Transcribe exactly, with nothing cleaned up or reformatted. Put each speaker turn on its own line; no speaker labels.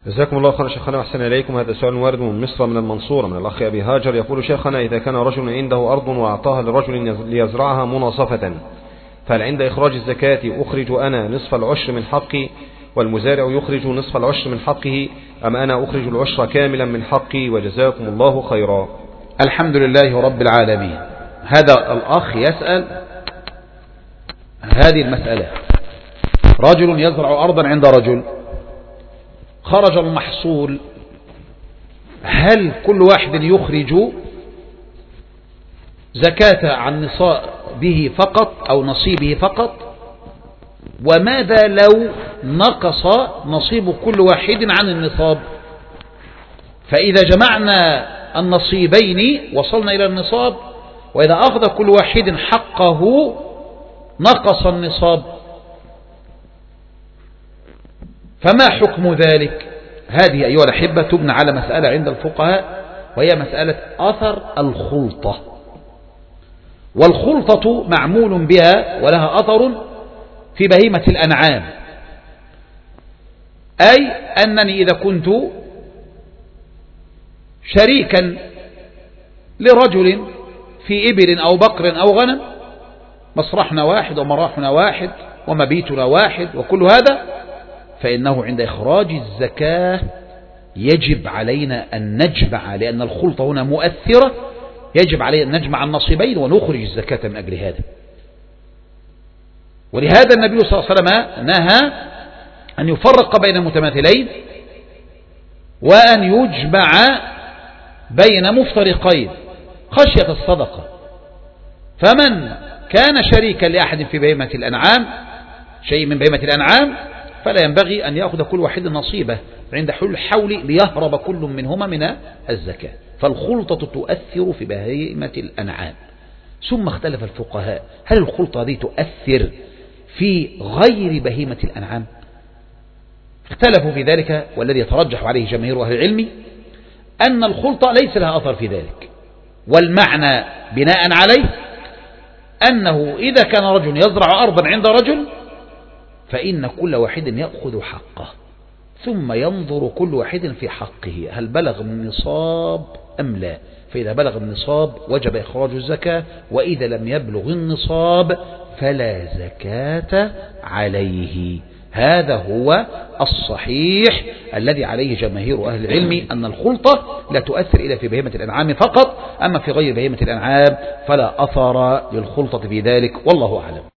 جزاكم الله خيرا شيخنا وأحسن إليكم. هذا سؤال وارد من مصر من المنصورة من الأخ أبي هاجر، يقول: شيخنا، إذا كان رجل عنده أرض وأعطاها لرجل ليزرعها مناصفة، فهل عند إخراج الزكاة أخرج أنا نصف العشر من حقي والمزارع يخرج نصف العشر من حقه، أم أنا أخرج العشر كاملا من حقي؟ وجزاكم الله خيرا.
الحمد لله رب العالمين. هذا الأخ يسأل هذه المسألة: رجل يزرع أرضا عند رجل، خرج المحصول، هل كل واحد يخرج زكاة عن نصابه فقط أو نصيبه فقط؟ وماذا لو نقص نصيب كل واحد عن النصاب؟ فإذا جمعنا النصيبين وصلنا إلى النصاب، وإذا أخذ كل واحد حقه نقص النصاب، فما حكم ذلك؟ هذه أيها الأحبة تبنى على مسألة عند الفقهاء، وهي مسألة أثر الخلطة. والخلطة معمول بها ولها أثر في بهيمة الأنعام، أي أنني إذا كنت شريكا لرجل في إبل أو بقر أو غنم، مصرحنا واحد ومراحنا واحد ومبيتنا واحد وكل هذا، فإنه عند إخراج الزكاة يجب علينا أن نجمع، لأن الخلطة هنا مؤثرة، يجب علينا أن نجمع النصيبين ونخرج الزكاة من أجل هذا. ولهذا النبي صلى الله عليه وسلم نهى أن يفرق بين المتماثلين وأن يجمع بين مفترقين خشية الصدقة. فمن كان شريكا لأحد في بهيمة الأنعام، شيء من بهيمة الأنعام، فلا ينبغي أن يأخذ كل واحد نصيبه عند حلول الحول ليهرب كل منهما من الزكاة. فالخلطة تؤثر في بهيمة الأنعام. ثم اختلف الفقهاء: هل الخلطة هذه تؤثر في غير بهيمة الأنعام؟ اختلفوا في ذلك، والذي يترجح عليه جماهير أهل العلم أن الخلطة ليس لها أثر في ذلك. والمعنى بناء عليه أنه إذا كان رجل يزرع أرضا عند رجل، فإن كل واحد يأخذ حقه، ثم ينظر كل واحد في حقه هل بلغ النصاب أم لا. فإذا بلغ النصاب وجب إخراج الزكاة، وإذا لم يبلغ النصاب فلا زكاة عليه. هذا هو الصحيح الذي عليه جماهير أهل العلم، أن الخلطة لا تؤثر إلا في بهيمة الأنعام فقط، أما في غير بهيمة الأنعام فلا أثر للخلطة في ذلك، والله أعلم.